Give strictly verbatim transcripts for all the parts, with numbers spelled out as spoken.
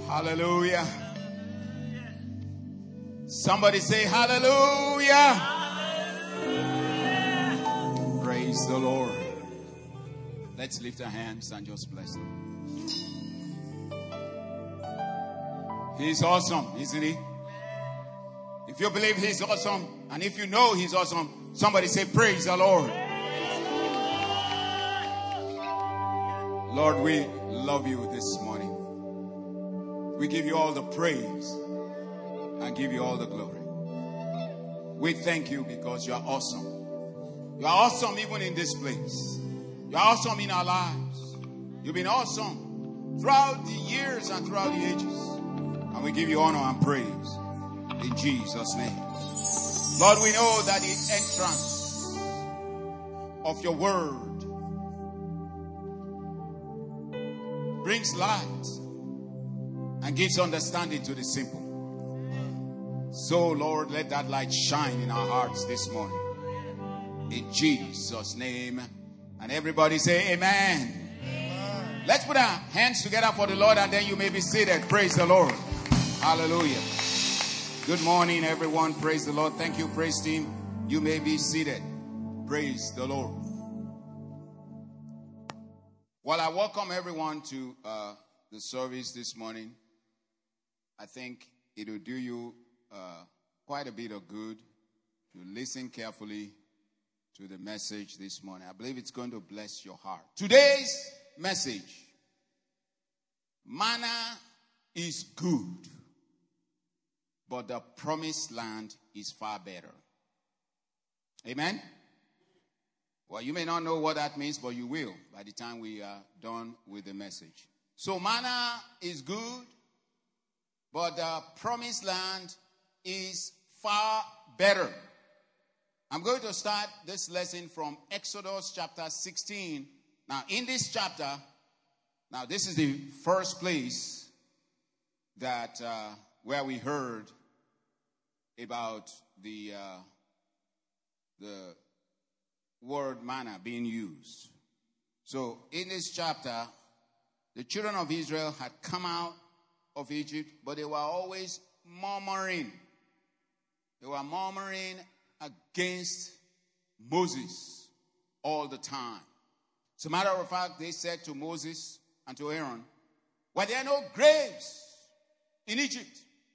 Hallelujah. Somebody say hallelujah. Hallelujah. Praise the Lord. Let's lift our hands and just bless him. He's awesome, isn't he? If you believe he's awesome, and if you know he's awesome, somebody say praise the Lord. Lord, we love you this morning. We give you all the praise and give you all the glory. We thank you because you are awesome. You are awesome even in this place. You are awesome in our lives. You've been awesome throughout the years and throughout the ages. And we give you honor and praise in Jesus' name. Lord, we know that the entrance of your word brings light and gives understanding to the simple. So, Lord, let that light shine in our hearts this morning. In Jesus' name. And everybody say amen. Amen. Let's put our hands together for the Lord and then you may be seated. Praise the Lord. Hallelujah. Good morning, everyone. Praise the Lord. Thank you, praise team. You may be seated. Praise the Lord. Well, I welcome everyone to uh, the service this morning. I think it will do you uh, quite a bit of good to listen carefully to the message this morning. I believe it's going to bless your heart. Today's message, manna is good, but the promised land is far better. Amen? Well, you may not know what that means, but you will by the time we are done with the message. So manna is good, but the promised land is far better. I'm going to start this lesson from Exodus chapter sixteen. Now, in this chapter, now this is the first place that uh, where we heard about the uh, the word manna being used. So, in this chapter, the children of Israel had come out of Egypt, but they were always murmuring. They were murmuring against Moses all the time. As a matter of fact, they said to Moses and to Aaron, were there no graves in Egypt?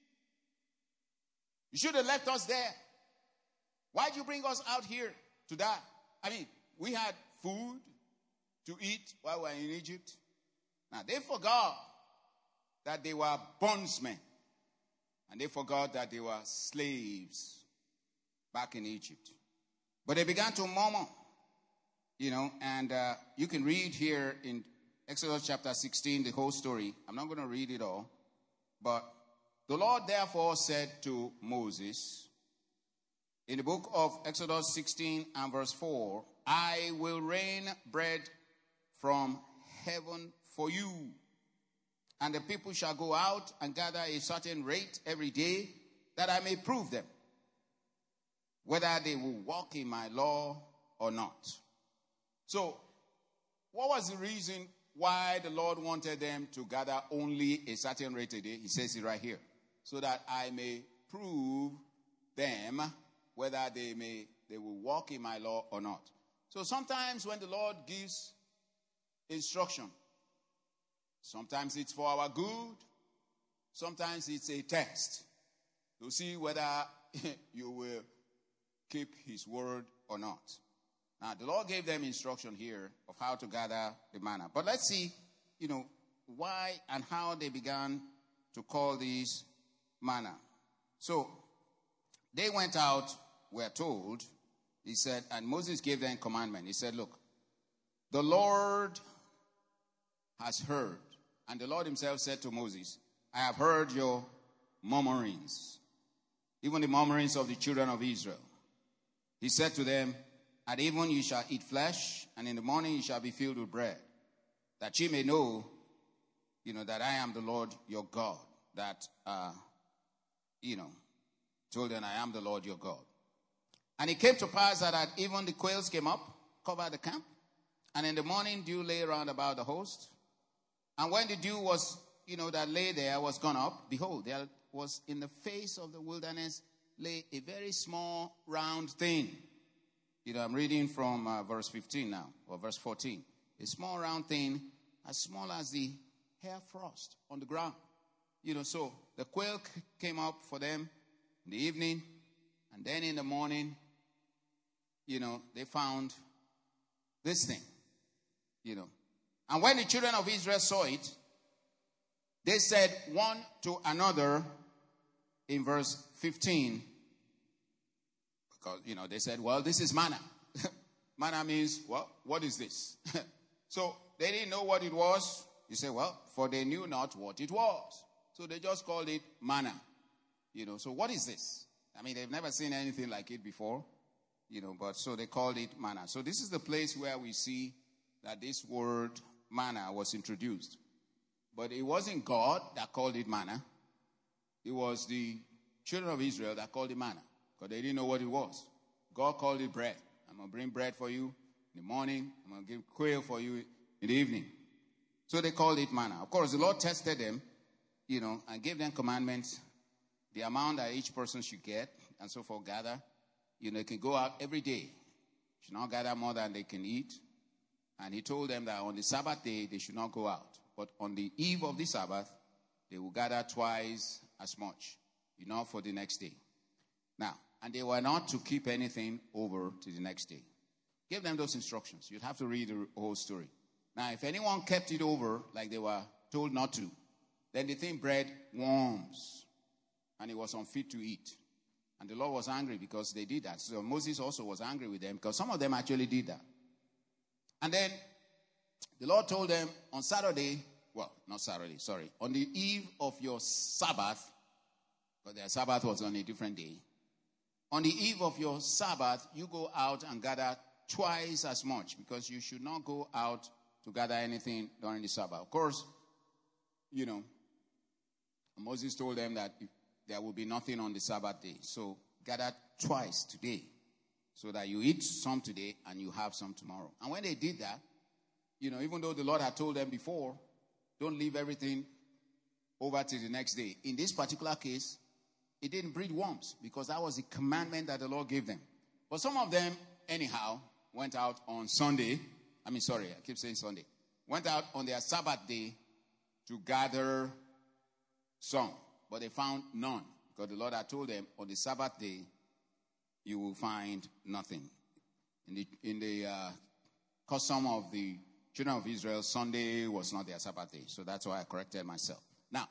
You should have left us there. Why did you bring us out here to die? I mean, we had food to eat while we were in Egypt. Now, they forgot that they were bondsmen. And they forgot that they were slaves back in Egypt. But they began to murmur, you know, and uh, you can read here in Exodus chapter sixteen, the whole story. I'm not going to read it all. But the Lord therefore said to Moses, in the book of Exodus sixteen and verse four, I will rain bread from heaven for you. And the people shall go out and gather a certain rate every day, that I may prove them, whether they will walk in my law or not. So, what was the reason why the Lord wanted them to gather only a certain rate a day? He says it right here. So that I may prove them whether they may they will walk in my law or not. So sometimes when the Lord gives instruction, sometimes it's for our good, sometimes it's a test to see whether you will keep his word or not. Now, the Lord gave them instruction here of how to gather the manna. But let's see, you know, why and how they began to call these manna. So, they went out, we're told, he said, and Moses gave them commandment. He said, look, the Lord has heard. And the Lord himself said to Moses, I have heard your murmurings, even the murmurings of the children of Israel. He said to them, at even you shall eat flesh, and in the morning you shall be filled with bread, that ye may know, you know, that I am the Lord your God. That, uh, you know, told them, I am the Lord your God. And it came to pass that at even the quails came up, covered the camp, and in the morning dew lay round about the host. And when the dew was you know, that lay there was gone up. Behold, there was in the face of the wilderness lay a very small round thing. You know, I'm reading from uh, verse fifteen now, or verse fourteen. A small round thing, as small as the hair frost on the ground. You know, so the quail came up for them in the evening, and then in the morning, you know, they found this thing, you know. And when the children of Israel saw it, they said one to another in verse fifteen, because, you know, they said, well, this is manna. Manna means, well, what is this? So they didn't know what it was. You say, well, for they knew not what it was. So they just called it manna. You know, so what is this? I mean, they've never seen anything like it before. You know, but so they called it manna. So this is the place where we see that this word manna was introduced. But it wasn't God that called it manna. It was the children of Israel that called it manna, because they didn't know what it was. God called it bread. I'm going to bring bread for you in the morning. I'm going to give quail for you in the evening. So they called it manna. Of course, the Lord tested them, you know, and gave them commandments, the amount that each person should get, and so forth, gather. You know, they can go out every day. Should not gather more than they can eat. And he told them that on the Sabbath day, they should not go out. But on the eve of the Sabbath, they will gather twice as much, you know, for the next day. Now, and they were not to keep anything over to the next day. Give them those instructions. You'd have to read the whole story. Now, if anyone kept it over like they were told not to, then the thing bred worms, and it was unfit to eat. And the Lord was angry because they did that. So Moses also was angry with them because some of them actually did that. And then the Lord told them on Saturday, well, not Saturday, sorry, on the eve of your Sabbath, but their Sabbath was on a different day. On the eve of your Sabbath, you go out and gather twice as much, because you should not go out to gather anything during the Sabbath. Of course, you know, Moses told them that there will be nothing on the Sabbath day. So gather twice today, so that you eat some today and you have some tomorrow. And when they did that, you know, even though the Lord had told them before, don't leave everything over to the next day. In this particular case, it didn't breed worms, because that was the commandment that the Lord gave them. But some of them, anyhow, went out on Sunday. I mean, sorry, I keep saying Sunday. Went out on their Sabbath day to gather some. But they found none, because the Lord had told them on the Sabbath day, you will find nothing. In the, in the uh, custom of the children of Israel, Sunday was not their Sabbath day. So that's why I corrected myself. Now,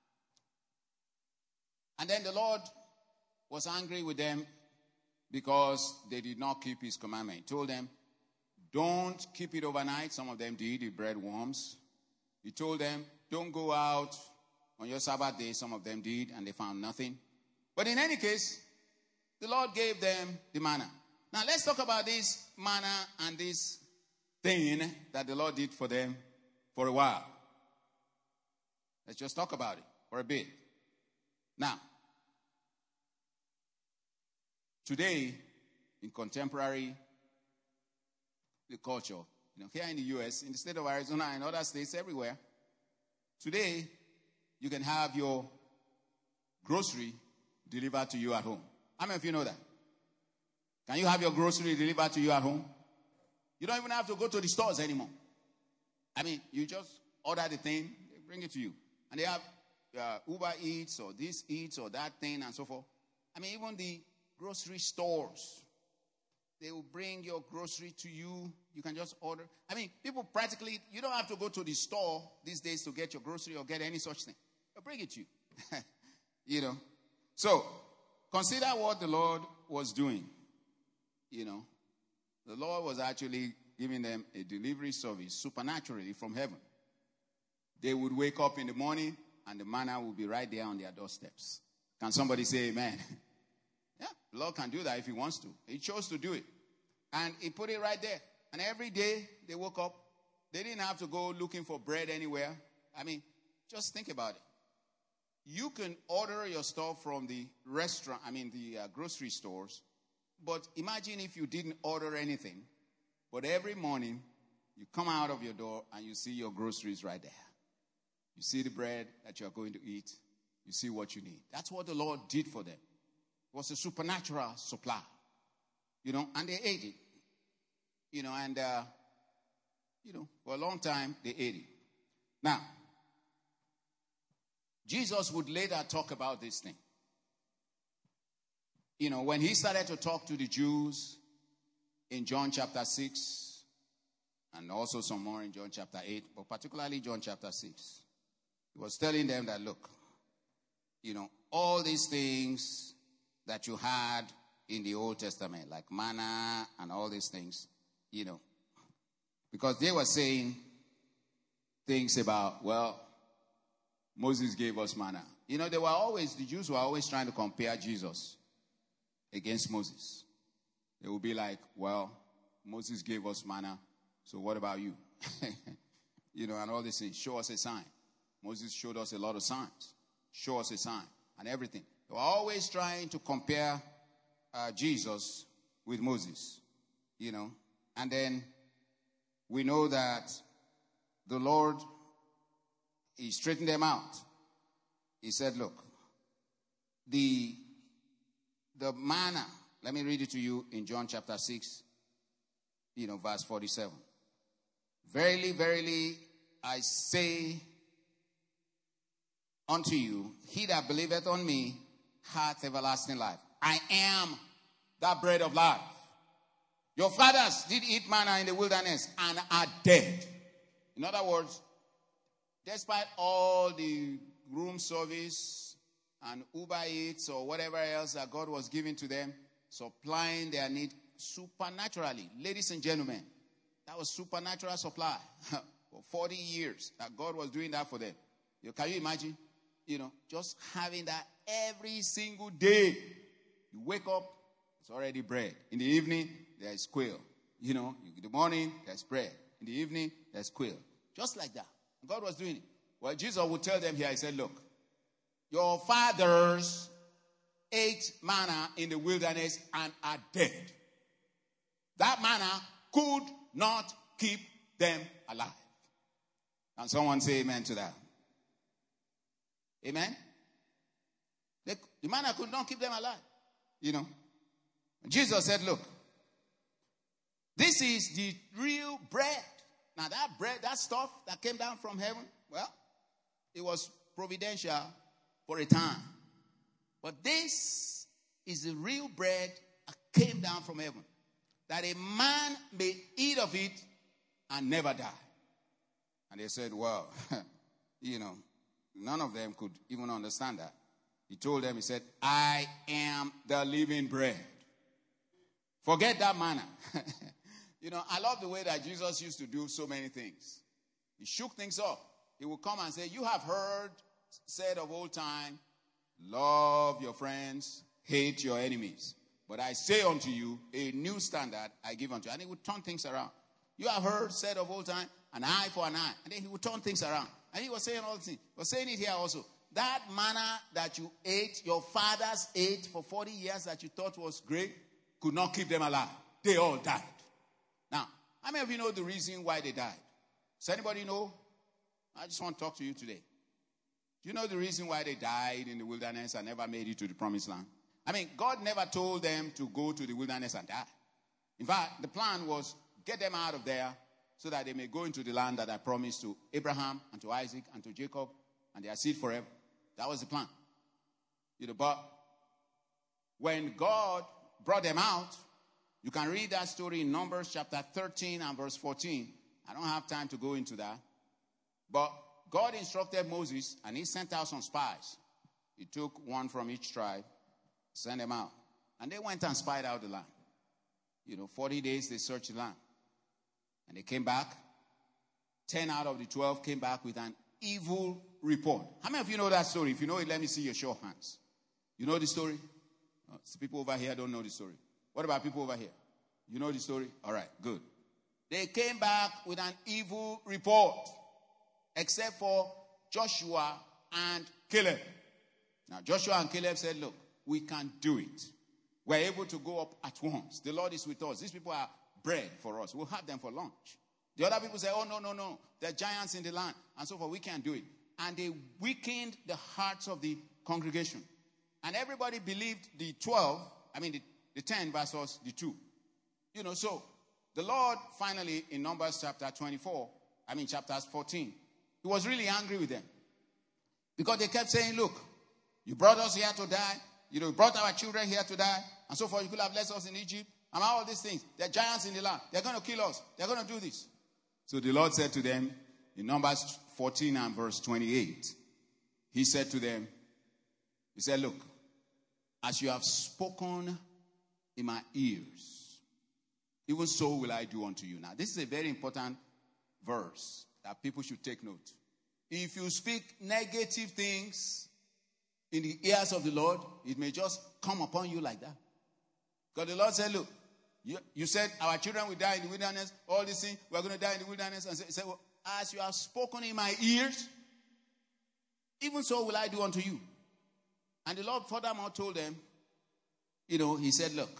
and then the Lord was angry with them because they did not keep his commandment. He told them, don't keep it overnight. Some of them did. It bred worms. He told them, don't go out on your Sabbath day. Some of them did, and they found nothing. But in any case, the Lord gave them the manna. Now, let's talk about this manna and this thing that the Lord did for them for a while. Let's just talk about it for a bit. Now, today, in contemporary culture, you know, here in the U S, in the state of Arizona, and other states everywhere, today, you can have your grocery delivered to you at home. How many of you know that? Can you have your grocery delivered to you at home? You don't even have to go to the stores anymore. I mean, you just order the thing, they bring it to you. And they have uh, Uber Eats or this Eats or that thing and so forth. I mean, even the grocery stores, they will bring your grocery to you. You can just order. I mean, people practically, you don't have to go to the store these days to get your grocery or get any such thing. They'll bring it to you. You know. So, consider what the Lord was doing. You know. The Lord was actually giving them a delivery service supernaturally from heaven. They would wake up in the morning and the manna would be right there on their doorsteps. Can somebody say amen? Yeah, the Lord can do that if he wants to. He chose to do it. And he put it right there. And every day they woke up. They didn't have to go looking for bread anywhere. I mean, just think about it. You can order your stuff from the restaurant, I mean the uh, grocery stores. But imagine if you didn't order anything. But every morning you come out of your door and you see your groceries right there. You see the bread that you are going to eat. You see what you need. That's what the Lord did for them. It was a supernatural supply. You know, and they ate it. You know, and, uh, you know, for a long time, they ate it. Now, Jesus would later talk about this thing. You know, when he started to talk to the Jews in John chapter six, and also some more in John chapter eight, but particularly John chapter six, he was telling them that, look, you know, all these things that you had in the Old Testament, like manna and all these things, you know, because they were saying things about, well, Moses gave us manna. You know, they were always, the Jews were always trying to compare Jesus against Moses. They would be like, well, Moses gave us manna, so what about you? You know, and all this things. Show us a sign. Moses showed us a lot of signs. Show us a sign and everything. They were always trying to compare uh, Jesus with Moses, you know. And then we know that the Lord, he straightened them out. He said, look, the, the manna, let me read it to you in John chapter six, you know, verse forty-seven. Verily, verily, I say unto you, he that believeth on me hath everlasting life. I am that bread of life. Your fathers did eat manna in the wilderness and are dead. In other words, despite all the room service and Uber Eats or whatever else that God was giving to them, supplying their need supernaturally. Ladies and gentlemen, that was supernatural supply for forty years that God was doing that for them. You, can you imagine? You know, just having that every single day. You wake up, it's already bread. In the evening, there's quail. You know, in the morning, there's bread. In the evening, there's quail. Just like that. God was doing it. Well, Jesus would tell them here, he said, look, your fathers ate manna in the wilderness and are dead. That manna could not keep them alive. And someone say amen to that. Amen? They, the manna could not keep them alive. You know. Jesus said, look, this is the real bread. Now that bread, that stuff that came down from heaven, well, it was providential for a time. But this is the real bread that came down from heaven, that a man may eat of it and never die. And they said, well, you know, none of them could even understand that. He told them, he said, I am the living bread. Forget that manna. You know, I love the way that Jesus used to do so many things. He shook things up. He would come and say, you have heard said of old time, love your friends, hate your enemies. But I say unto you, a new standard I give unto you. And he would turn things around. You have heard said of old time, an eye for an eye. And then he would turn things around. And he was saying all these things. He was saying it here also. That manna that you ate, your fathers ate for forty years that you thought was great, could not keep them alive. They all died. Now, how many of you know the reason why they died? Does anybody know? I just want to talk to you today. Do you know the reason why they died in the wilderness and never made it to the promised land? I mean, God never told them to go to the wilderness and die. In fact, the plan was get them out of there so that they may go into the land that I promised to Abraham and to Isaac and to Jacob and their seed forever. That was the plan. You know, but when God brought them out, you can read that story in Numbers chapter thirteen and verse fourteen. I don't have time to go into that. But God instructed Moses, and he sent out some spies. He took one from each tribe, sent them out. And they went and spied out the land. You know, forty days they searched the land. And they came back. ten out of the twelve came back with an evil report. How many of you know that story? If you know it, let me see your show hands. You know the story? Oh, people over here don't know the story. What about people over here? You know the story? All right, good. They came back with an evil report, except for Joshua and Caleb. Now, Joshua and Caleb said, look, we can do it. We're able to go up at once. The Lord is with us. These people are bread for us. We'll have them for lunch. The other people say, oh, no, no, no. There are giants in the land. And so forth. We can't do it. and they weakened the hearts of the congregation. And everybody believed the twelve, I mean the, the ten versus the two. You know, so the Lord finally in Numbers chapter twenty-four, I mean chapters fourteen, he was really angry with them. Because they kept saying, look, you brought us here to die. You know, you brought our children here to die. And so forth. You could have left us in Egypt. And all these things. They're giants in the land. They're going to kill us. They're going to do this. So the Lord said to them in Numbers fourteen and verse twenty-eight. He said to them, he said, look, as you have spoken in my ears, even so will I do unto you. Now, this is a very important verse that people should take note. If you speak negative things in the ears of the Lord, it may just come upon you like that. Because the Lord said, look, you, you said our children will die in the wilderness, all these things, we're going to die in the wilderness. And he said, well, as you have spoken in my ears, even so will I do unto you. And the Lord furthermore told them, you know, he said, look,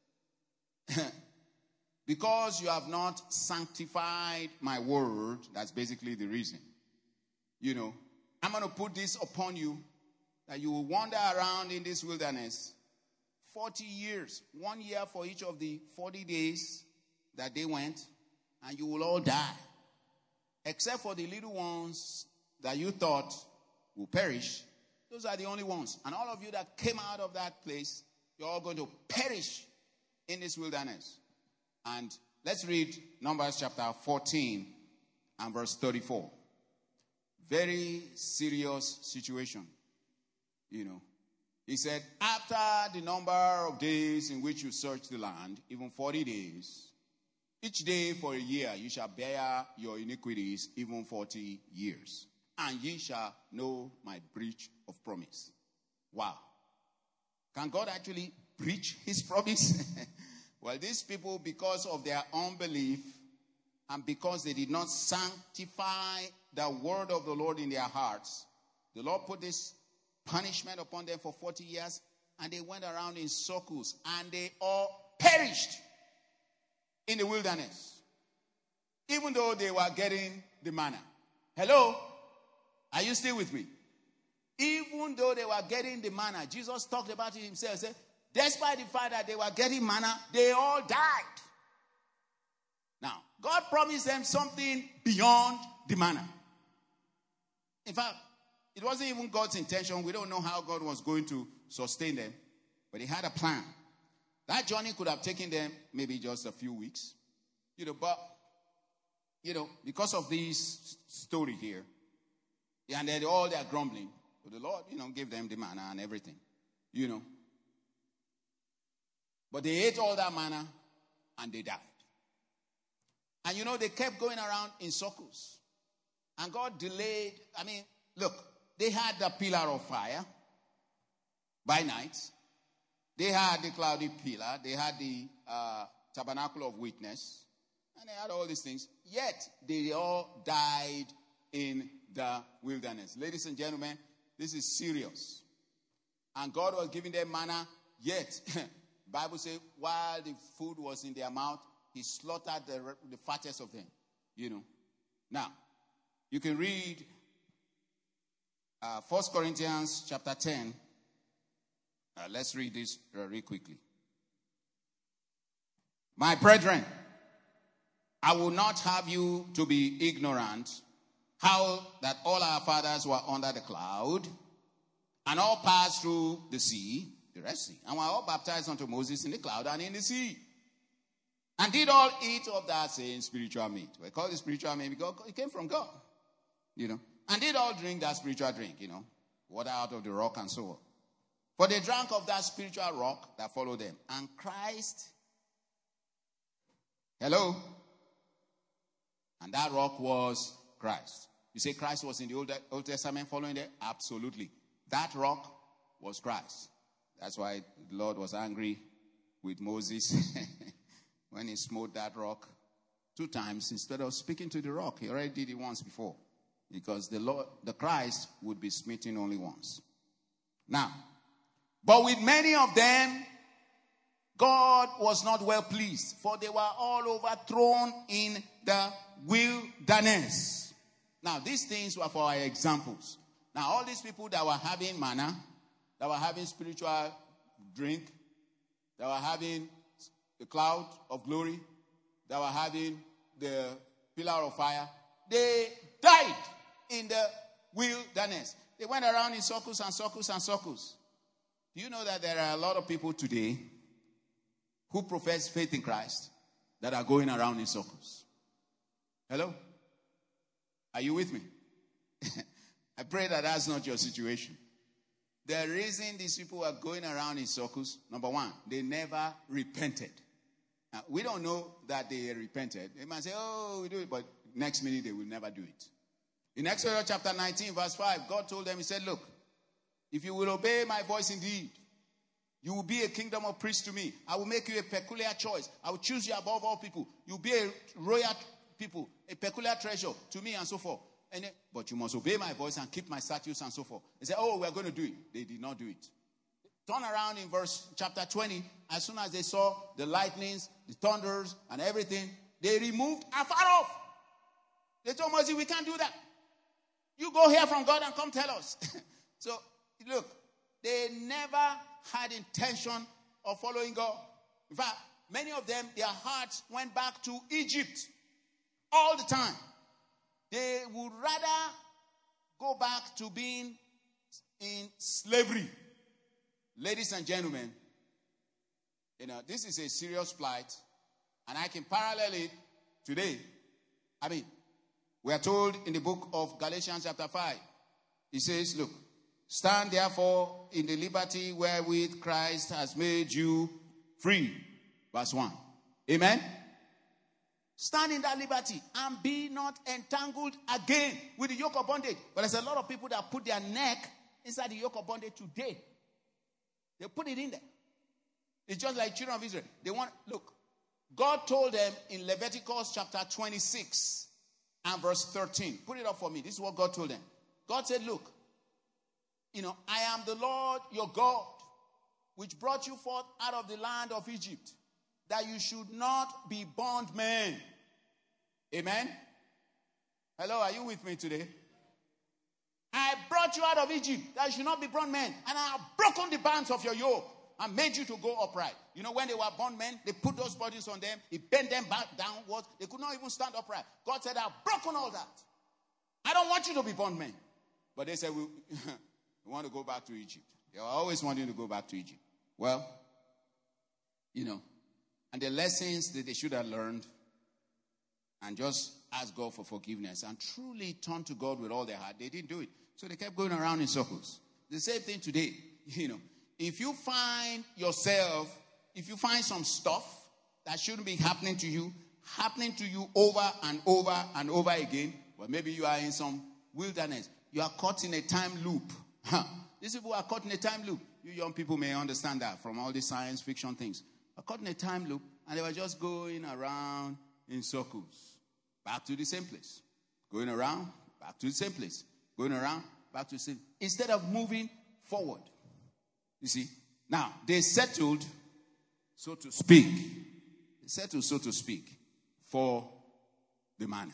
because you have not sanctified my word, that's basically the reason. You know, I'm going to put this upon you, that you will wander around in this wilderness forty years, one year for each of the forty days that they went, and you will all die. Except for the little ones that you thought will perish. Those are the only ones. And all of you that came out of that place, you're all going to perish in this wilderness. And let's read Numbers chapter fourteen and verse thirty-four. Very serious situation. You know. He said, after the number of days in which you search the land, even forty days, each day for a year you shall bear your iniquities, even forty years. And ye shall know my breach of promise. Wow. Can God actually breach his promise? Well, these people, because of their unbelief and because they did not sanctify the word of the Lord in their hearts, the Lord put this punishment upon them for forty years, and they went around in circles, and they all perished in the wilderness, even though they were getting the manna. Hello? Are you still with me? Even though they were getting the manna, Jesus talked about it himself. He said, despite the fact that they were getting manna, they all died. Now, God promised them something beyond the manna. In fact, it wasn't even God's intention. We don't know how God was going to sustain them. But he had a plan. That journey could have taken them maybe just a few weeks. You know, but, you know, because of this story here, and then all their grumbling, so the Lord, you know, gave them the manna and everything. You know. But they ate all that manna and they died. And, you know, they kept going around in circles. And God delayed. I mean, look. They had the pillar of fire by night. They had the cloudy pillar. They had the uh, tabernacle of witness. And they had all these things. Yet, they all died in the wilderness. Ladies and gentlemen, this is serious. And God was giving them manna. Yet, the Bible says, while the food was in their mouth, he slaughtered the, the fattest of them. You know. Now, you can read Uh, First Corinthians chapter ten. Uh, let's read this uh, real quickly. My brethren, I will not have you to be ignorant how that all our fathers were under the cloud and all passed through the sea, the Red Sea, and were all baptized unto Moses in the cloud and in the sea. And did all eat of that same spiritual meat. We call it spiritual meat because it came from God. You know. And did all drink that spiritual drink, you know, water out of the rock and so on. For they drank of that spiritual rock that followed them. And Christ, hello? And that rock was Christ. You say Christ was in the Old, Old Testament following there? Absolutely. That rock was Christ. That's why the Lord was angry with Moses when he smote that rock two times instead of speaking to the rock. He already did it once before. Because the Lord, the Christ would be smitten only once. Now, but with many of them, God was not well pleased, for they were all overthrown in the wilderness. Now, these things were for our examples. Now, all these people that were having manna, that were having spiritual drink, that were having the cloud of glory, that were having the pillar of fire, they died in the wilderness. They went around in circles and circles and circles. Do you know that there are a lot of people today who profess faith in Christ that are going around in circles? Hello? Are you with me? I pray that that's not your situation. The reason these people are going around in circles, number one, they never repented. Now, we don't know that they repented. They might say, oh, we do it, but next minute they will never do it. In Exodus chapter nineteen, verse five, God told them, he said, look, if you will obey my voice indeed, you will be a kingdom of priests to me. I will make you a peculiar choice. I will choose you above all people. You will be a royal people, a peculiar treasure to me, and so forth. And then, but you must obey my voice and keep my statutes and so forth. They said, oh, we're going to do it. They did not do it. Turn around in verse chapter twenty. As soon as they saw the lightnings, the thunders, and everything, they removed afar off. They told Moses, we can't do that. You go hear from God and come tell us. So, look, they never had intention of following God. In fact, many of them, their hearts went back to Egypt all the time. They would rather go back to being in slavery. Ladies and gentlemen, you know, this is a serious plight, and I can parallel it today. I mean, we are told in the book of Galatians chapter five, it says, look, stand therefore in the liberty wherewith Christ has made you free. Verse one. Amen? Stand in that liberty and be not entangled again with the yoke of bondage. But there's a lot of people that put their neck inside the yoke of bondage today. They put it in there. It's just like children of Israel. They want, look, God told them in Leviticus chapter twenty-six and verse thirteen. Put it up for me. This is what God told them. God said, look, you know, I am the Lord your God, which brought you forth out of the land of Egypt, that you should not be bondmen. Amen? Hello, are you with me today? I brought you out of Egypt, that you should not be bondmen, and I have broken the bands of your yoke and made you to go upright. You know, when they were bondmen, they put those burdens on them, it bent them back downwards. They could not even stand upright. God said, I've broken all that. I don't want you to be bondmen. But they said, we, we want to go back to Egypt. They were always wanting to go back to Egypt. Well, you know, and the lessons that they should have learned, and just ask God for forgiveness and truly turn to God with all their heart, they didn't do it. So they kept going around in circles. The same thing today. You know, if you find yourself, if you find some stuff that shouldn't be happening to you, happening to you over and over and over again, well, maybe you are in some wilderness. You are caught in a time loop. These people are caught in a time loop. You young people may understand that from all these science fiction things. Are caught in a time loop, and they were just going around in circles. Back to the same place. Going around, back to the same place. Going around, back to the same. Instead of moving forward. You see? Now, they settled, so to speak. They settled, so to speak, for the manna.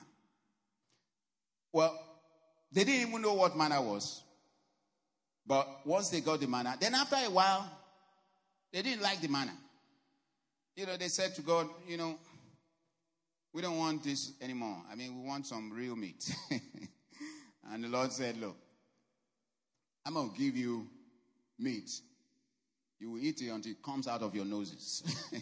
Well, they didn't even know what manna was. But once they got the manna, then after a while, they didn't like the manna. You know, they said to God, you know, we don't want this anymore. I mean, we want some real meat. And the Lord said, look, I'm going to give you meat. You will eat it until it comes out of your noses.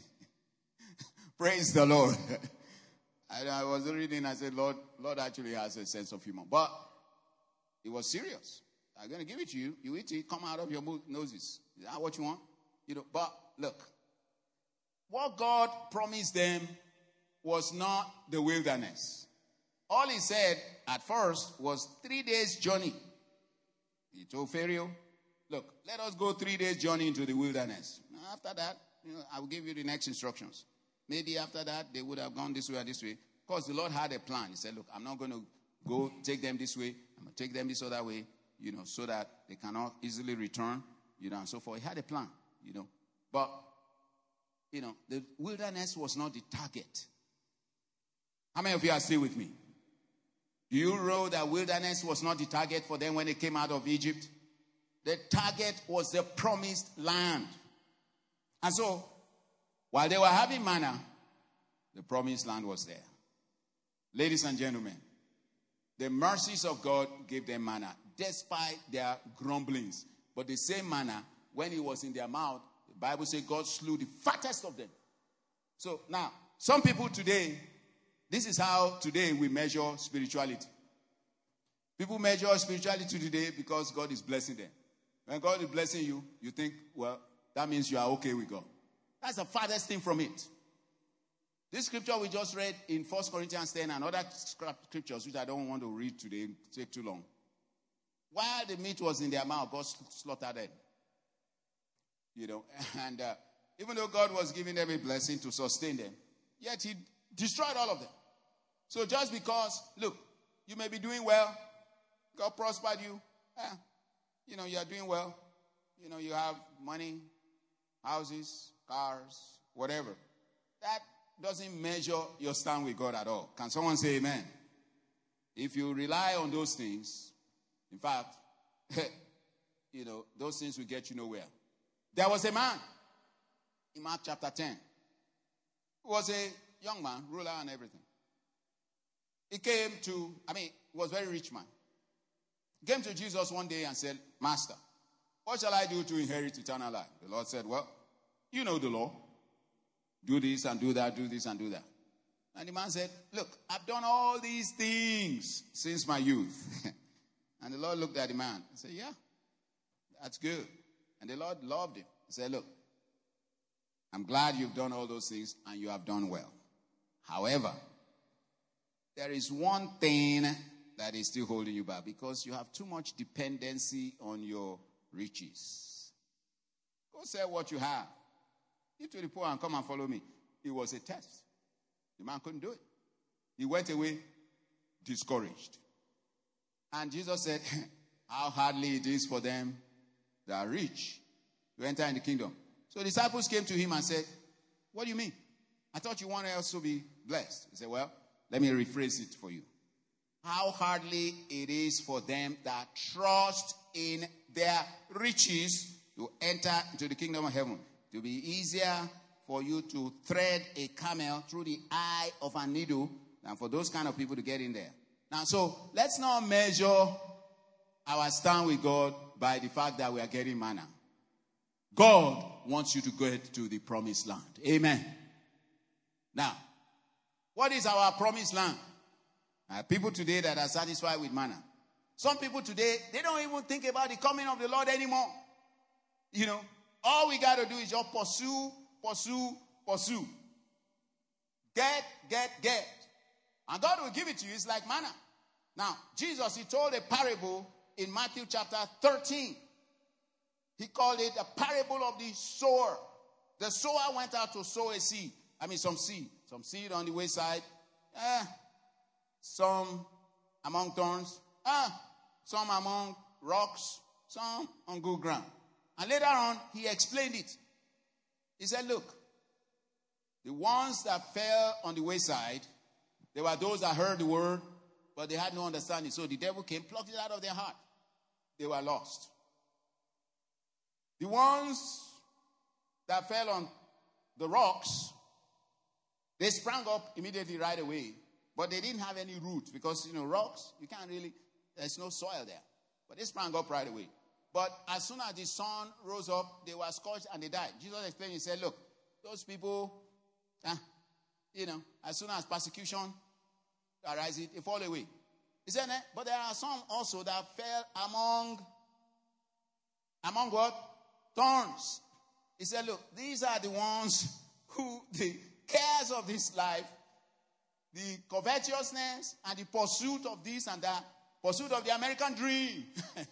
Praise the Lord. I, I was reading, I said, Lord, Lord actually has a sense of humor. But it was serious. I'm going to give it to you. You eat it, come out of your noses. Is that what you want? You know, but look, what God promised them was not the wilderness. All he said at first was three days journey. He told Pharaoh, look, let us go three days journey into the wilderness. After that, you know, I will give you the next instructions. Maybe after that, they would have gone this way or this way. Because the Lord had a plan. He said, look, I'm not going to go take them this way. I'm going to take them this other way, you know, so that they cannot easily return, you know, and so forth. He had a plan, you know. But, you know, the wilderness was not the target. How many of you are still with me? Do you know that wilderness was not the target for them when they came out of Egypt? The target was the promised land. And so, while they were having manna, the promised land was there. Ladies and gentlemen, the mercies of God gave them manna, despite their grumblings. But the same manna, when it was in their mouth, the Bible says God slew the fattest of them. So now, some people today, this is how today we measure spirituality. People measure spirituality today because God is blessing them. When God is blessing you, you think, well, that means you are okay with God. That's the farthest thing from it. This scripture we just read in First Corinthians ten and other scriptures, which I don't want to read today, take too long. While the meat was in their mouth, God slaughtered them. You know, and uh, even though God was giving them a blessing to sustain them, yet he destroyed all of them. So just because, look, you may be doing well, God prospered you, eh, you know, you are doing well, you know, you have money, houses, cars, whatever. That doesn't measure your stand with God at all. Can someone say amen? If you rely on those things, in fact, you know, those things will get you nowhere. There was a man in Mark chapter ten who was a young man, ruler and everything. He came to, I mean, he was a very rich man. He came to Jesus one day and said, Master, what shall I do to inherit eternal life? The Lord said, well, you know the law. Do this and do that, do this and do that. And the man said, look, I've done all these things since my youth. And the Lord looked at the man and said, yeah, that's good. And the Lord loved him. He said, look, I'm glad you've done all those things and you have done well. However, there is one thing that is still holding you back because you have too much dependency on your riches. Go sell what you have. Give to the poor and come and follow me. It was a test. The man couldn't do it. He went away discouraged. And Jesus said, how hardly it is for them that are rich to enter in the kingdom. So the disciples came to him and said, what do you mean? I thought you wanted us to be blessed. He said, well, let me rephrase it for you. How hardly it is for them that trust in their riches to enter into the kingdom of heaven. It will be easier for you to thread a camel through the eye of a needle than for those kind of people to get in there. Now, so let's not measure our stand with God by the fact that we are getting manna. God wants you to get to the promised land. Amen. Now, what is our promised land? Uh, people today that are satisfied with manna. Some people today, they don't even think about the coming of the Lord anymore. You know, all we got to do is just pursue, pursue, pursue. Get, get, get. And God will give it to you. It's like manna. Now, Jesus, he told a parable in Matthew chapter thirteen. He called it a parable of the sower. The sower went out to sow a seed. I mean, some seed. Some seed on the wayside. Eh, some among thorns. Eh, some among rocks. Some on good ground. And later on, he explained it. He said, look, the ones that fell on the wayside, they were those that heard the word, but they had no understanding. So the devil came, plucked it out of their heart. They were lost. The ones that fell on the rocks, they sprang up immediately right away. But they didn't have any roots because, you know, rocks, you can't really, there's no soil there. But they sprang up right away. But as soon as the sun rose up, they were scorched and they died. Jesus explained, he said, look, those people, eh, you know, as soon as persecution arises, they fall away. He said, eh, but there are some also that fell among, among what? Thorns. He said, look, these are the ones who the cares of this life, the covetousness and the pursuit of this and that, pursuit of the American dream.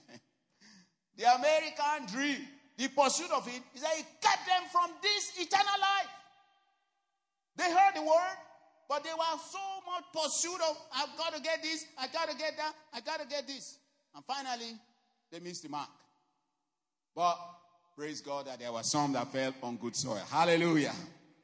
The American dream, the pursuit of it, is that it kept them from this eternal life. They heard the word, but they were so much pursuit of, I've got to get this, I got to get that, I got to get this. And finally, they missed the mark. But praise God that there were some that fell on good soil. Hallelujah.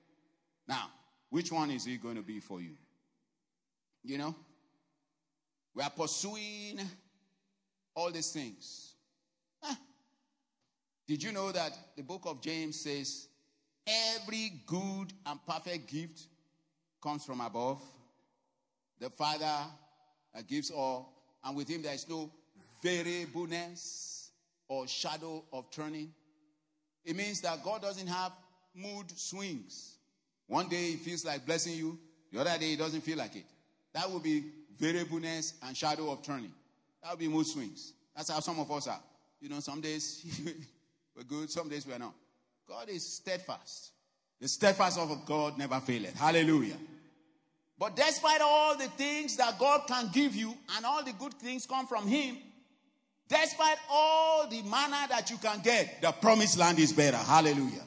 Now, which one is it going to be for you? You know? We are pursuing all these things. Huh. Did you know that the book of James says, every good and perfect gift comes from above? The Father that gives all, and with him there is no variableness or shadow of turning. It means that God doesn't have mood swings. One day he feels like blessing you, the other day he doesn't feel like it. That would be variableness and shadow of turning. That would be mood swings. That's how some of us are. You know, some days we're good, some days we're not. God is steadfast. The steadfast of God never faileth. Hallelujah. But despite all the things that God can give you, and all the good things come from him, despite all the manna that you can get, the promised land is better. Hallelujah.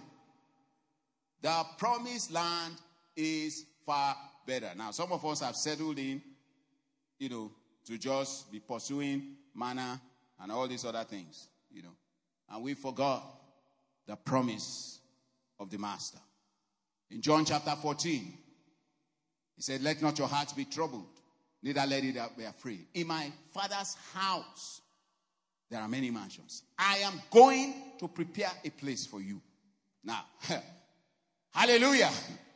The promised land is far better. Now, some of us have settled in, you know, to just be pursuing manna and all these other things, you know. And we forgot the promise of the Master. In John chapter fourteen, he said, let not your hearts be troubled, neither let it be afraid. In my Father's house, there are many mansions. I am going to prepare a place for you. Now, hallelujah.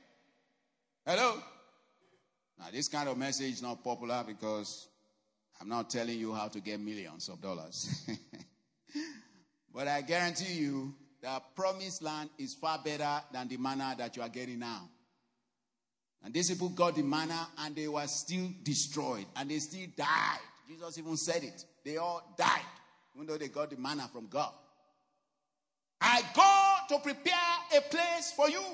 Hello. Now, this kind of message is not popular because I'm not telling you how to get millions of dollars. But I guarantee you, the promised land is far better than the manna that you are getting now. And these people got the manna and they were still destroyed. And they still died. Jesus even said it. They all died, even though they got the manna from God. I go to prepare a place for you.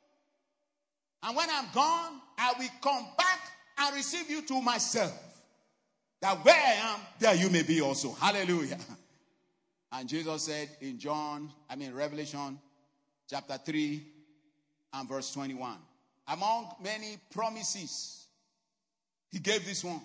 And when I'm gone, I will come back and receive you to myself. That where I am, there you may be also. Hallelujah. And Jesus said in John, I mean Revelation chapter three and verse twenty-one. Among many promises, he gave this one.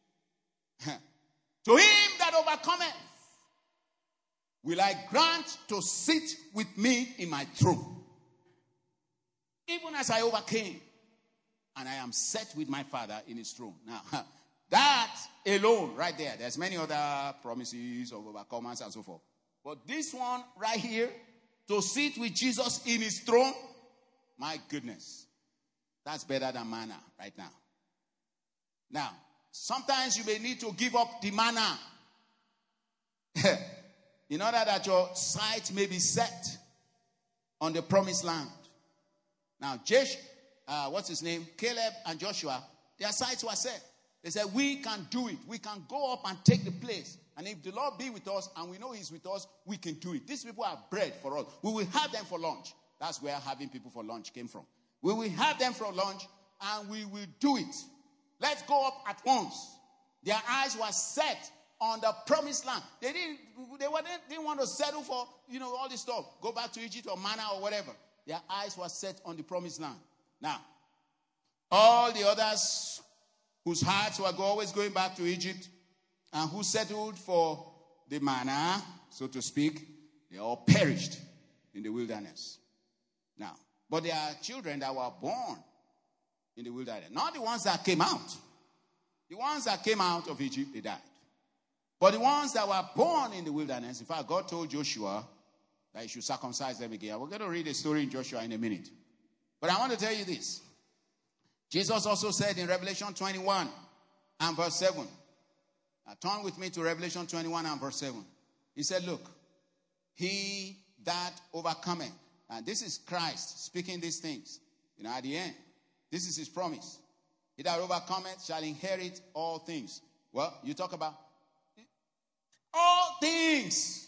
To him that overcometh, will I grant to sit with me in my throne, even as I overcame, and I am set with my Father in his throne. Now, that alone, right there, there's many other promises of overcomers and so forth. But this one right here, to sit with Jesus in his throne, my goodness, that's better than manna right now. Now, sometimes you may need to give up the manna in order that your sight may be set on the promised land. Now, Jesh, uh, what's his name? Caleb and Joshua, their sights were set. They said, we can do it. We can go up and take the place. And if the Lord be with us and we know he's with us, we can do it. These people are bread for us. We will have them for lunch. That's where having people for lunch came from. We will have them for lunch and we will do it. Let's go up at once. Their eyes were set on the promised land. They didn't, they didn't want to settle for, you know, all this stuff. Go back to Egypt or manna or whatever. Their eyes were set on the promised land. Now, all the others whose hearts were always going back to Egypt and who settled for the manna, so to speak, they all perished in the wilderness. Now, but there are children that were born in the wilderness. Not the ones that came out. The ones that came out of Egypt, they died. But the ones that were born in the wilderness, in fact, God told Joshua that he should circumcise them again. We're going to read a story in Joshua in a minute. But I want to tell you this. Jesus also said in Revelation twenty-one and verse seven. Now turn with me to Revelation twenty-one and verse seven. He said, look, he that overcometh. And this is Christ speaking these things. You know, at the end, this is his promise. He that overcometh shall inherit all things. Well, you talk about all things.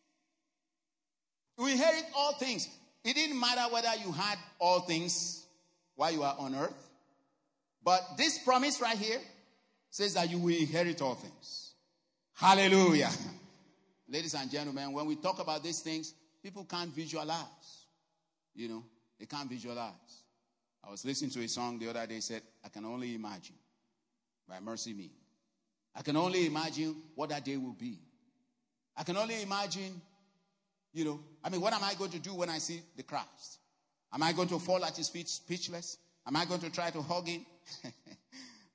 You inherit all things. It didn't matter whether you had all things while you are on earth. But this promise right here says that you will inherit all things. Hallelujah. Ladies and gentlemen, when we talk about these things, people can't visualize. You know, they can't visualize. I was listening to a song the other day, said, I can only imagine by Mercy Me. I can only imagine what that day will be. I can only imagine, you know, I mean, what am I going to do when I see the Christ? Am I going to fall at his feet speechless? Am I going to try to hug him?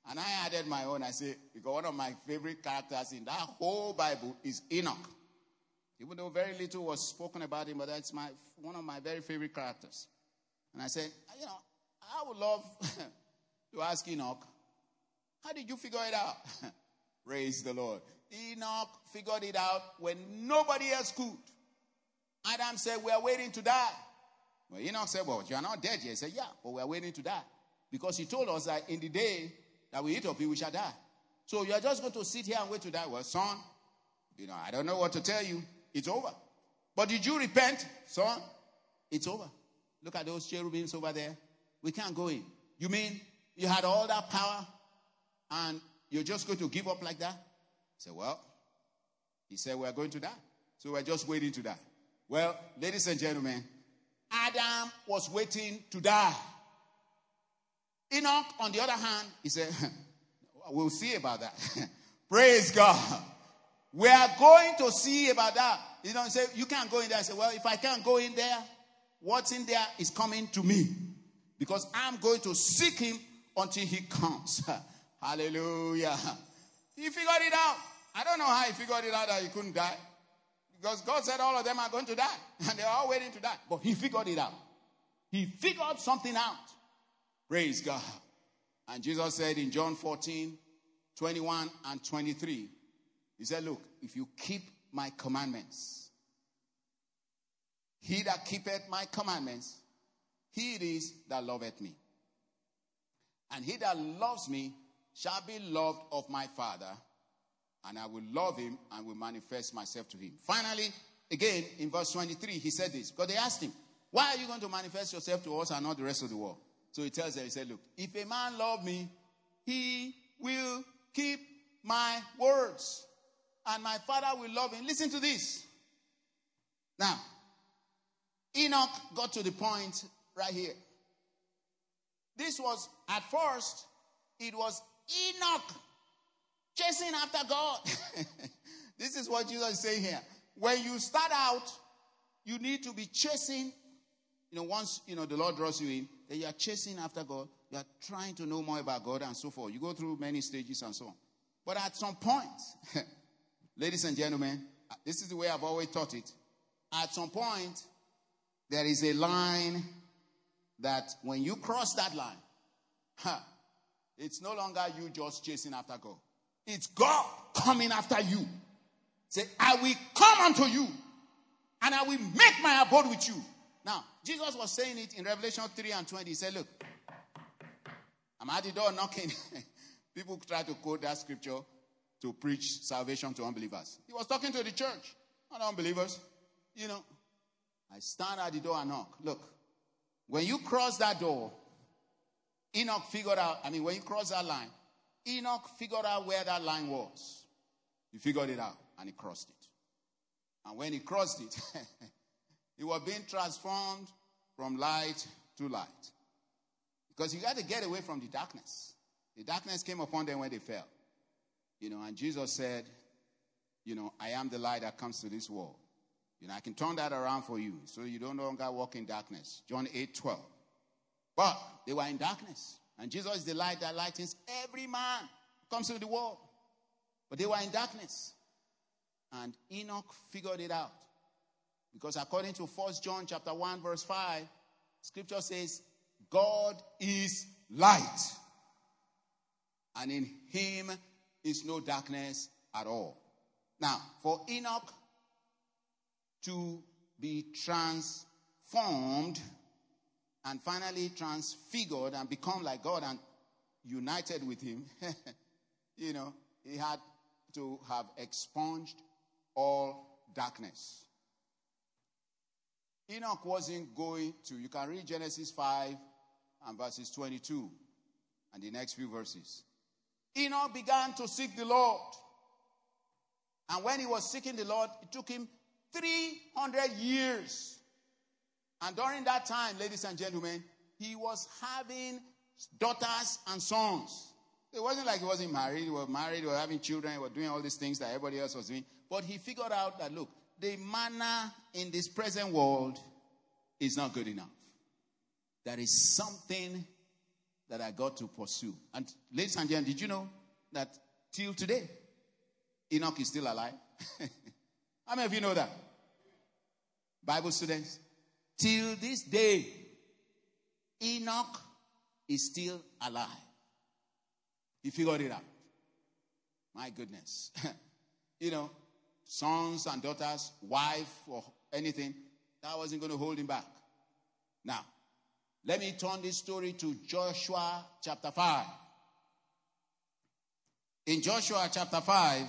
And I added my own. I say, because one of my favorite characters in that whole Bible is Enoch. Even though very little was spoken about him, but that's my one of my very favorite characters. And I said, you know, I would love to ask Enoch, how did you figure it out? Praise the Lord. Enoch figured it out when nobody else could. Adam said, we are waiting to die. Well, Enoch said, well, you are not dead yet. He said, yeah, but we are waiting to die. Because he told us that in the day that we eat of it, we shall die. So you are just going to sit here and wait to die. Well, son, you know, I don't know what to tell you. It's over. But did you repent? Son, it's over. Look at those cherubims over there. We can't go in. You mean you had all that power and you're just going to give up like that? I said, well, he said we're going to die. So we're just waiting to die. Well, ladies and gentlemen, Adam was waiting to die. Enoch, on the other hand, he said, we'll see about that. Praise God. We are going to see about that. You don't say, you can't go in there. I say, well, if I can't go in there, what's in there is coming to me. Because I'm going to seek him until he comes. Hallelujah. He figured it out. I don't know how he figured it out that he couldn't die. Because God said all of them are going to die. And they're all waiting to die. But he figured it out. He figured something out. Praise God. And Jesus said in John fourteen, twenty-one and twenty-three, he said, look, if you keep my commandments, he that keepeth my commandments, he it is that loveth me. And he that loves me shall be loved of my Father, and I will love him and will manifest myself to him. Finally, again, in verse twenty-three, he said this, because they asked him, why are you going to manifest yourself to us and not the rest of the world? So he tells them, he said, look, if a man love me, he will keep my words, and my Father will love him. Listen to this. Now, Enoch got to the point right here. This was, at first, it was Enoch chasing after God. This is what Jesus is saying here. When you start out, you need to be chasing. You know, once, you know, the Lord draws you in, then you are chasing after God. You are trying to know more about God and so forth. You go through many stages and so on. But at some point, ladies and gentlemen, this is the way I've always taught it. At some point, there is a line that when you cross that line, huh, it's no longer you just chasing after God. It's God coming after you. Say, I will come unto you, and I will make my abode with you. Now, Jesus was saying it in Revelation three and twenty. He said, look, I'm at the door knocking. People try to quote that scripture to preach salvation to unbelievers. He was talking to the church, not unbelievers. You know, I stand at the door and knock. Look, when you cross that door, Enoch figured out, I mean, when you cross that line, Enoch figured out where that line was. He figured it out, and he crossed it. And when he crossed it, he was being transformed from light to light. Because you got to get away from the darkness. The darkness came upon them when they fell. You know, and Jesus said, you know, I am the light that comes to this world. You know, I can turn that around for you so you don't no longer walk in darkness. John eight twelve. But they were in darkness. And Jesus is the light that lightens every man who comes to the world. But they were in darkness. And Enoch figured it out. Because according to First John chapter one verse five, scripture says, God is light. And in him is no darkness at all. Now, for Enoch to be transformed and finally transfigured and become like God and united with him, you know, he had to have expunged all darkness. Enoch wasn't going to, you can read Genesis five and verses twenty-two and the next few verses. Enoch began to seek the Lord. And when he was seeking the Lord, it took him three hundred years. And during that time, ladies and gentlemen, he was having daughters and sons. It wasn't like he wasn't married. He was married, he was having children, he was doing all these things that everybody else was doing. But he figured out that, look, the manna in this present world is not good enough. There is something that I got to pursue. And ladies and gentlemen, did you know that till today, Enoch is still alive? How many of you know that? Bible students, till this day, Enoch is still alive. He figured it out. My goodness. You know, sons and daughters, wife, or anything, that wasn't going to hold him back. Now, let me turn this story to Joshua chapter five. In Joshua chapter five,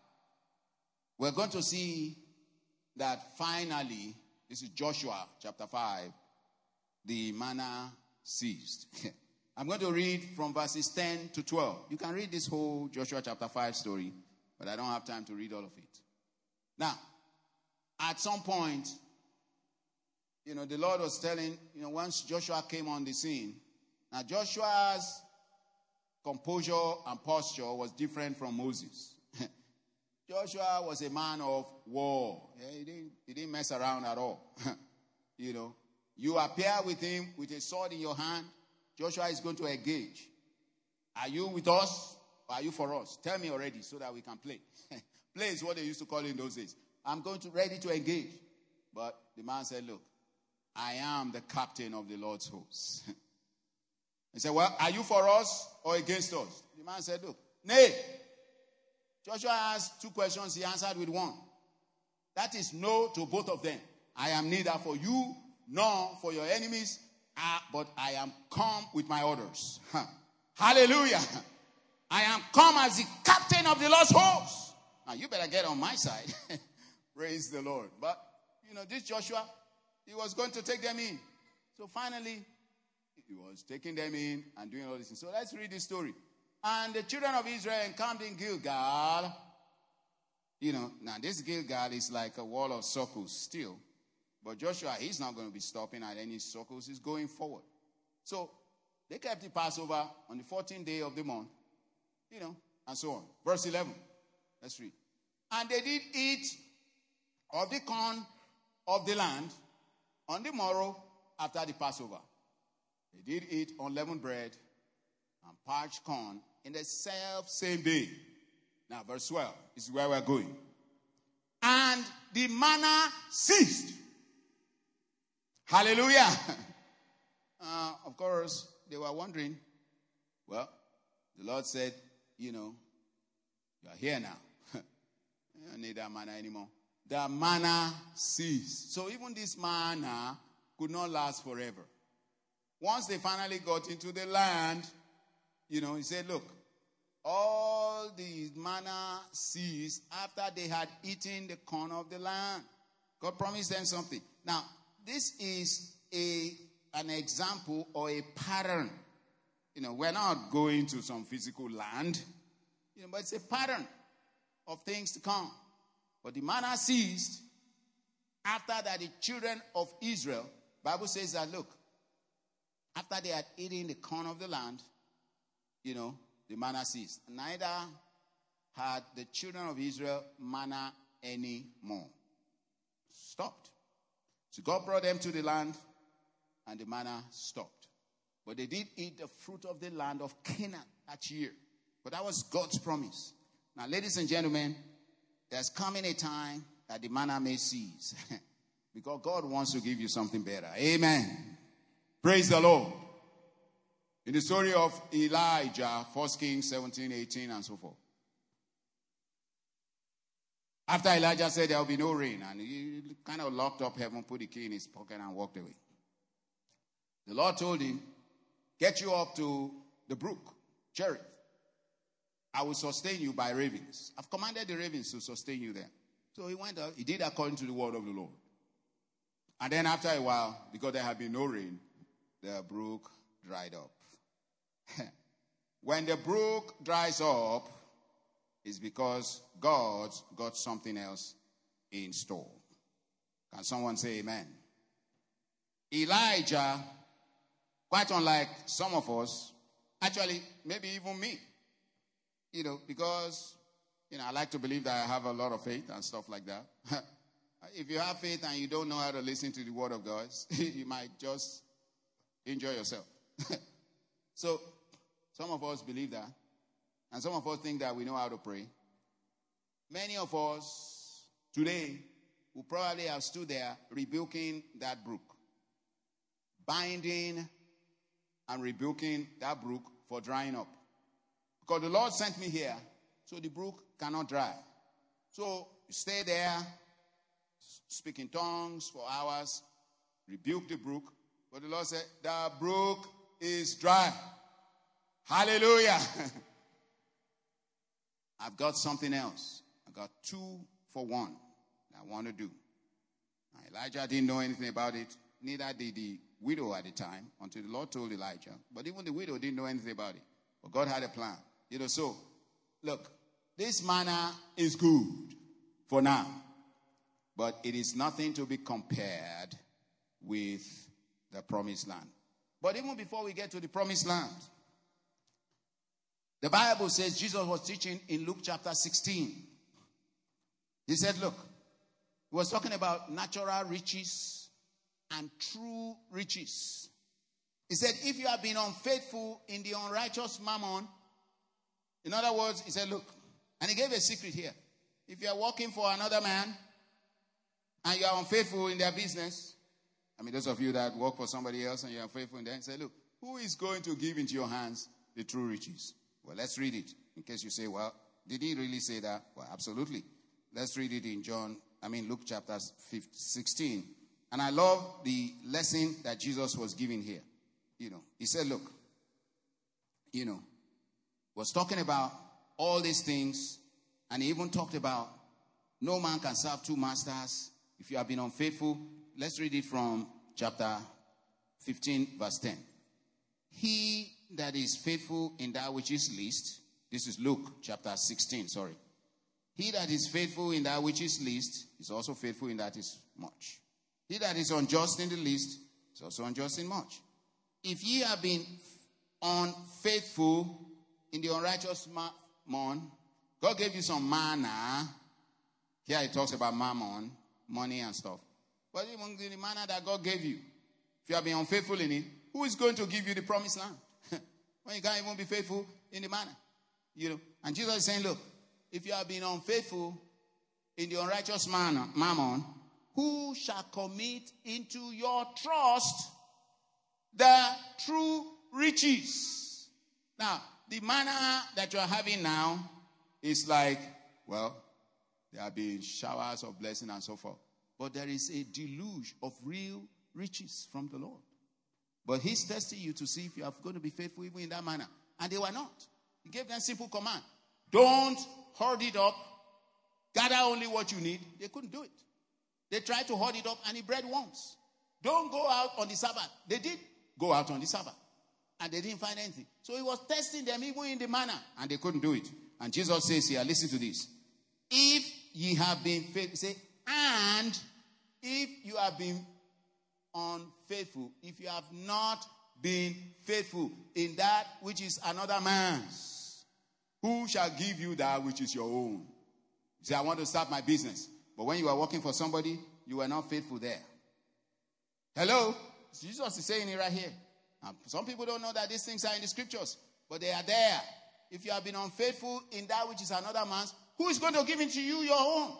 we're going to see that finally, this is Joshua chapter five, the manna ceased. I'm going to read from verses ten to twelve. You can read this whole Joshua chapter five story, but I don't have time to read all of it. Now, at some point, you know, the Lord was telling, you know, once Joshua came on the scene, now Joshua's composure and posture was different from Moses. Joshua was a man of war. Yeah, he didn't, he didn't mess around at all. You know, you appear with him with a sword in your hand, Joshua is going to engage. Are you with us or are you for us? Tell me already so that we can play. Play is what they used to call it in those days. I'm going to ready to engage. But the man said, look, I am the captain of the Lord's hosts. He said, well, are you for us or against us? The man said, look, nay. Joshua asked two questions. He answered with one. That is no to both of them. I am neither for you nor for your enemies, uh, but I am come with my orders. Hallelujah. I am come as the captain of the Lord's hosts. Now, you better get on my side. Praise the Lord. But, you know, this Joshua, he was going to take them in. So finally, he was taking them in and doing all this. So let's read this story. And the children of Israel encamped in Gilgal. You know, now this Gilgal is like a wall of circles still. But Joshua, he's not going to be stopping at any circles. He's going forward. So they kept the Passover on the fourteenth day of the month. You know, and so on. Verse eleven. Let's read. And they did eat of the corn of the land on the morrow after the Passover. They did eat unleavened bread and parched corn in the self same day. Now, verse twelve is where we're going. And the manna ceased. Hallelujah. Uh, of course, they were wondering. Well, the Lord said, you know, you are here now. You don't need that manna anymore. The manna ceased. So even this manna could not last forever. Once they finally got into the land, you know, he said, look, all the manna ceased after they had eaten the corn of the land. God promised them something. Now, this is a an example or a pattern. You know, we're not going to some physical land, you know, but it's a pattern of things to come. But the manna ceased after that the children of Israel, Bible says that, look, after they had eaten the corn of the land, you know, the manna ceased. Neither had the children of Israel manna anymore. Stopped. So God brought them to the land, and the manna stopped. But they did eat the fruit of the land of Canaan that year. But that was God's promise. Now, ladies and gentlemen, there's coming a time that the manna may cease. Because God wants to give you something better. Amen. Praise the Lord. In the story of Elijah, First Kings seventeen, eighteen, and so forth. After Elijah said there will be no rain, and he kind of locked up heaven, put the key in his pocket, and walked away. The Lord told him, get you up to the brook, Cherith. I will sustain you by ravens. I've commanded the ravens to sustain you there. So he went out. He did according to the word of the Lord. And then after a while, because there had been no rain, the brook dried up. When the brook dries up, it's because God's got something else in store. Can someone say amen? Elijah, quite unlike some of us, actually, maybe even me, you know, because, you know, I like to believe that I have a lot of faith and stuff like that. If you have faith and you don't know how to listen to the word of God, you might just enjoy yourself. So, some of us believe that. And some of us think that we know how to pray. Many of us today will probably have stood there rebuking that brook. Binding and rebuking that brook for drying up. Because the Lord sent me here, so the brook cannot dry. So, you stay there, speak in tongues for hours, rebuke the brook. But the Lord said, the brook is dry. Hallelujah. I've got something else. I've got two for one that I want to do. Now, Elijah didn't know anything about it. Neither did the widow at the time, until the Lord told Elijah. But even the widow didn't know anything about it. But God had a plan. You know, so, look, this manna is good for now. But it is nothing to be compared with the promised land. But even before we get to the promised land, the Bible says Jesus was teaching in Luke chapter sixteen. He said, look, he was talking about natural riches and true riches. He said, if you have been unfaithful in the unrighteous mammon, in other words, he said, look, and he gave a secret here. If you are working for another man and you are unfaithful in their business, I mean, those of you that work for somebody else and you are unfaithful in them, say, look, who is going to give into your hands the true riches? Well, let's read it. In case you say, well, did he really say that? Well, absolutely. Let's read it in John, I mean, Luke chapter sixteen. And I love the lesson that Jesus was giving here. You know, he said, look, you know, was talking about all these things. And he even talked about no man can serve two masters. If you have been unfaithful, let's read it from chapter fifteen, verse ten. He that is faithful in that which is least, this is Luke chapter sixteen, sorry. He that is faithful in that which is least is also faithful in that is much. He that is unjust in the least is also unjust in much. If ye have been unfaithful in the unrighteous mammon, God gave you some manna. Here he talks about mammon, money and stuff. But even the manna that God gave you, if you have been unfaithful in it, who is going to give you the promised land? When you can't even be faithful in the manna. You know, and Jesus is saying, look, if you have been unfaithful in the unrighteous manna, mammon, who shall commit into your trust the true riches? Now, the manna that you are having now is like, well, there have been showers of blessing and so forth. But there is a deluge of real riches from the Lord. But he's testing you to see if you are going to be faithful even in that manner. And they were not. He gave them a simple command. Don't hoard it up. Gather only what you need. They couldn't do it. They tried to hoard it up and he bred worms. Don't go out on the Sabbath. They did go out on the Sabbath. And they didn't find anything. So he was testing them even in the manner. And they couldn't do it. And Jesus says here, listen to this. If ye have been faithful, say, and if you have been unfaithful, if you have not been faithful in that which is another man's, who shall give you that which is your own? You say, I want to start my business. But when you are working for somebody, you were not faithful there. Hello? Jesus is saying it right here. Now, some people don't know that these things are in the scriptures, but they are there. If you have been unfaithful in that which is another man's, who is going to give into you your own?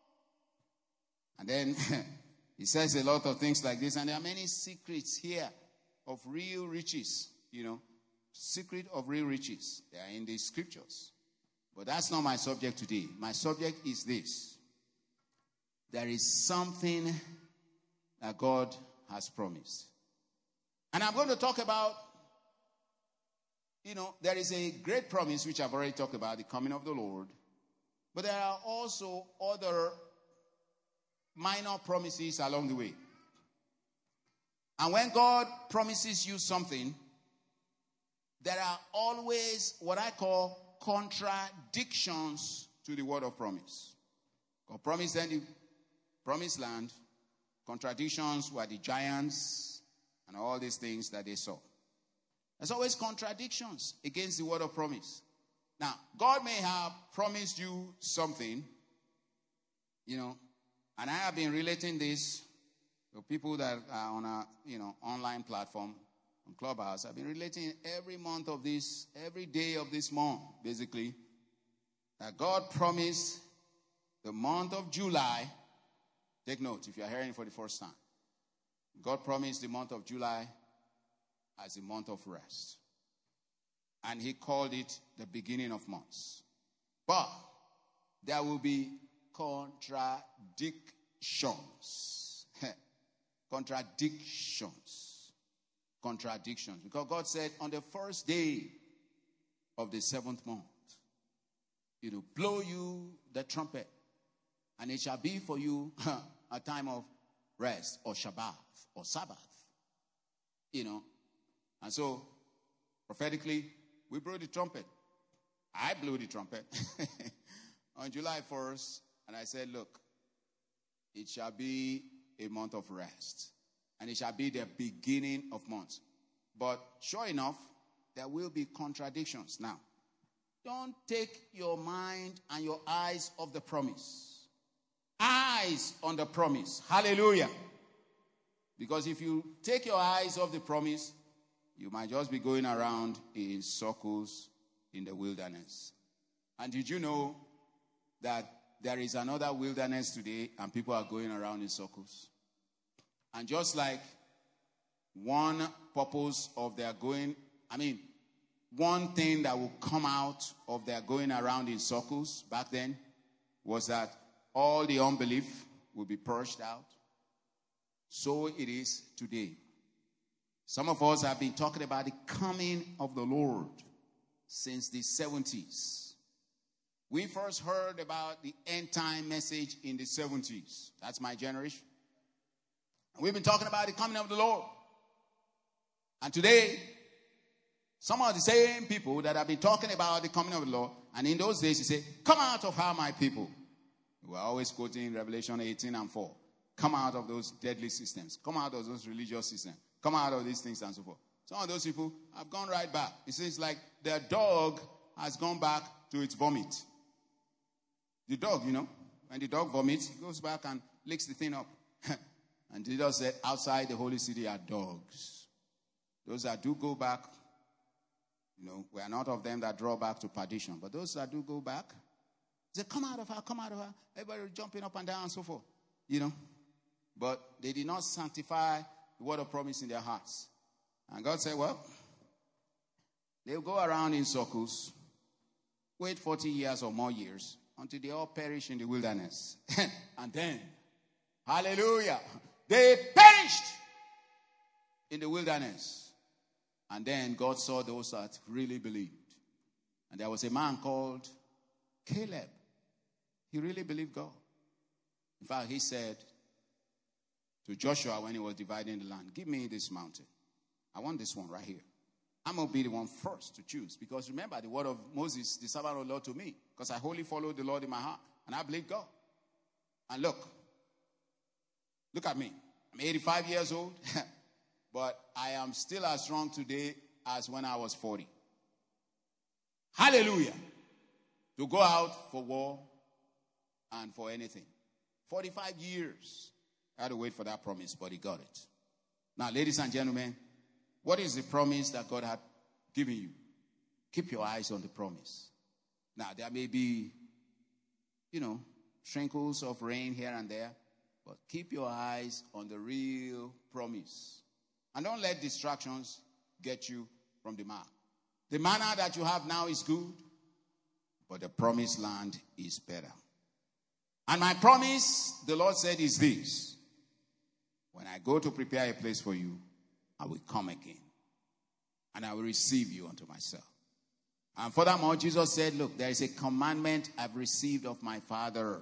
And then he says a lot of things like this, and there are many secrets here of real riches, you know, secret of real riches. They are in the scriptures. But that's not my subject today. My subject is this. There is something that God has promised. And I'm going to talk about, you know, there is a great promise which I've already talked about, the coming of the Lord. But there are also other minor promises along the way. And when God promises you something, there are always what I call contradictions to the word of promise. God promised them the promised land. Contradictions were the giants and all these things that they saw. There's always contradictions against the word of promise. Now, God may have promised you something, you know, and I have been relating this to people that are on a, you know, online platform. on Clubhouse. I've been relating every month of this, every day of this month, basically, that God promised the month of July. Take note if you're hearing it for the first time. God promised the month of July as a month of rest. And he called it the beginning of months. But there will be contradictions. Contradictions. Contradictions. Because God said on the first day of the seventh month, he will blow you the trumpet. And it shall be for you a time of rest or Shabbat or Sabbath. You know. And so, prophetically, we blew the trumpet. I blew the trumpet on July first. And I said, look, it shall be a month of rest. And it shall be the beginning of months. But sure enough, there will be contradictions. Now, don't take your mind and your eyes off the promise. Eyes on the promise. Hallelujah. Because if you take your eyes off the promise, you might just be going around in circles in the wilderness. And did you know that there is another wilderness today and people are going around in circles? And just like one purpose of their going, I mean, one thing that will come out of their going around in circles back then was that all the unbelief will be purged out. So it is today. Some of us have been talking about the coming of the Lord since the seventies. We first heard about the end time message in the seventies. That's my generation. And we've been talking about the coming of the Lord. And today, some of the same people that have been talking about the coming of the Lord, and in those days, he said, come out of her, my people. We're always quoting Revelation eighteen and four. Come out of those deadly systems. Come out of those religious systems. Come out of these things and so forth. Some of those people have gone right back. It seems like their dog has gone back to its vomit. The dog, you know, when the dog vomits, he goes back and licks the thing up. And Jesus said, outside the holy city are dogs. Those that do go back, you know, we are not of them that draw back to perdition. But those that do go back, they say, come out of her, come out of her. Everybody jumping up and down and so forth. You know. But they did not sanctify the word of promise in their hearts. And God said, well, they'll go around in circles, wait forty years or more years, until they all perish in the wilderness. And then, hallelujah, they perished in the wilderness. And then God saw those that really believed. And there was a man called Caleb. He really believed God. In fact, he said to Joshua when he was dividing the land, give me this mountain. I want this one right here. I'm going to be the one first to choose. Because remember the word of Moses, the servant of the Lord to me. Because I wholly followed the Lord in my heart. And I believe God. And look. Look at me. I'm eighty-five years old. But I am still as strong today as when I was forty. Hallelujah. To go out for war and for anything. forty-five years. I had to wait for that promise, but he got it. Now, ladies and gentlemen, what is the promise that God had given you? Keep your eyes on the promise. Now, there may be, you know, trinkles of rain here and there, but keep your eyes on the real promise. And don't let distractions get you from the mark. The manna that you have now is good, but the promised land is better. And my promise, the Lord said, is this. When I go to prepare a place for you, I will come again. And I will receive you unto myself. And furthermore, Jesus said, look, there is a commandment I've received of my Father.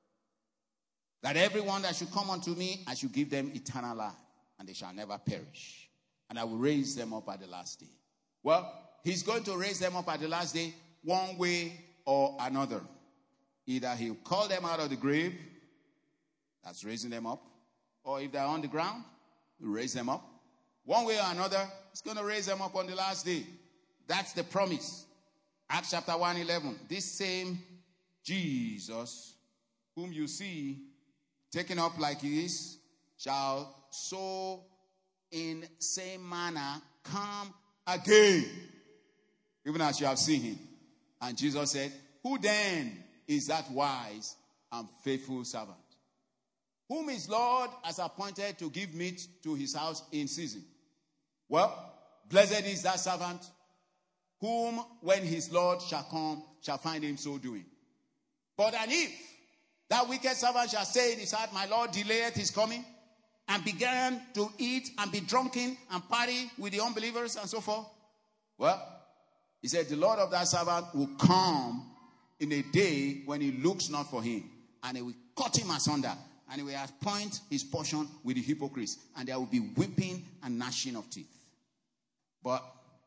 That everyone that should come unto me, I should give them eternal life. And they shall never perish. And I will raise them up at the last day. Well, he's going to raise them up at the last day one way or another. Either he'll call them out of the grave, that's raising them up. Or if they're on the ground, he'll raise them up. One way or another, he's going to raise them up on the last day. That's the promise. Acts chapter one eleven. This same Jesus, whom you see taken up like he is, shall so in same manner come again, even as you have seen him. And Jesus said, who then is that wise and faithful servant, whom his Lord has appointed to give meat to his house in season? Well, blessed is that servant whom when his Lord shall come, shall find him so doing. But and if that wicked servant shall say in his heart, my Lord delayeth his coming, and began to eat and be drunken and party with the unbelievers and so forth, well, he said the Lord of that servant will come in a day when he looks not for him, and he will cut him asunder, and he will appoint his portion with the hypocrites, and there will be weeping and gnashing of teeth. But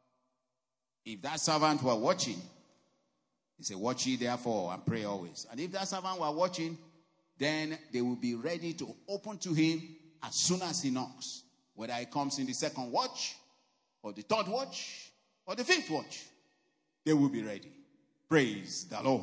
if that servant were watching, he said, watch ye therefore and pray always. And if that servant were watching, then they will be ready to open to him as soon as he knocks. Whether he comes in the second watch, or the third watch, or the fifth watch, they will be ready. Praise the Lord.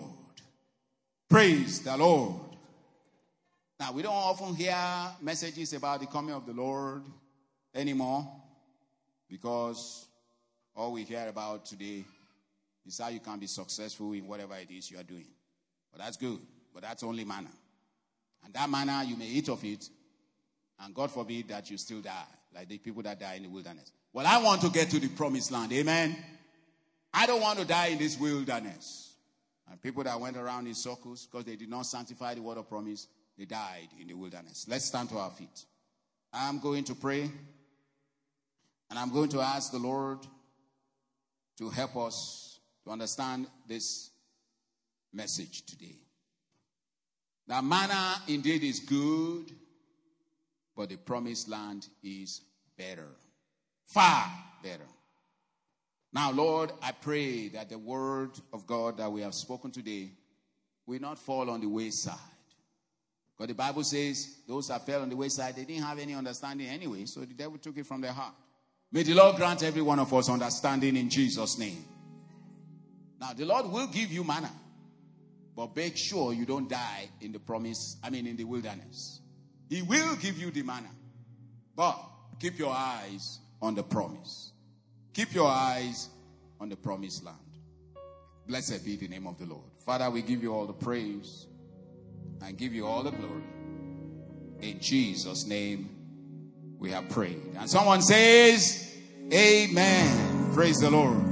Praise the Lord. Now, we don't often hear messages about the coming of the Lord anymore, because all we hear about today is how you can be successful in whatever it is you are doing. But that's good. But that's only manna. And that manna, you may eat of it, and God forbid that you still die, like the people that die in the wilderness. Well, I want to get to the promised land. Amen. I don't want to die in this wilderness. And people that went around in circles because they did not sanctify the word of promise, they died in the wilderness. Let's stand to our feet. I'm going to pray. And I'm going to ask the Lord to help us to understand this message today. That manna indeed is good, but the promised land is better. Far better. Now, Lord, I pray that the word of God that we have spoken today will not fall on the wayside. Because the Bible says those that fell on the wayside, they didn't have any understanding anyway, so the devil took it from their heart. May the Lord grant every one of us understanding in Jesus' name. Now, the Lord will give you manna, but make sure you don't die in the promise, I mean in the wilderness. He will give you the manna, but keep your eyes on the promise. Keep your eyes on the promised land. Blessed be the name of the Lord. Father, we give you all the praise and give you all the glory. In Jesus' name we have prayed. And someone says, amen. Praise the Lord.